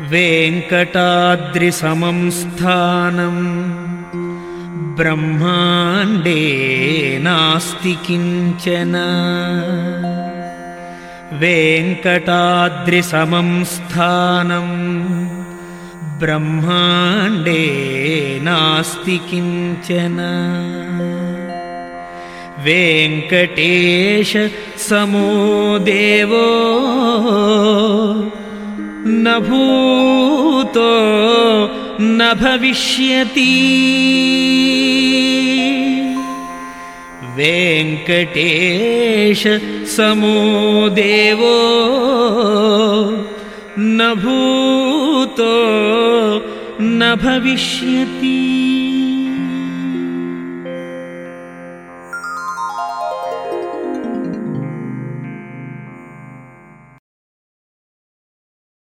वेङ्कटाद्रिसमं स्थानं ब्रह्माण्डे नास्ति किञ्चन। वेङ्कटाद्रिसमं स्थानं ब्रह्माण्डे नास्ति किञ्चन। वेङ्कटेश समो देवो न भूतो न भविष्यति। वेङ्कटेश समो देवो न भूतो न भविष्यति।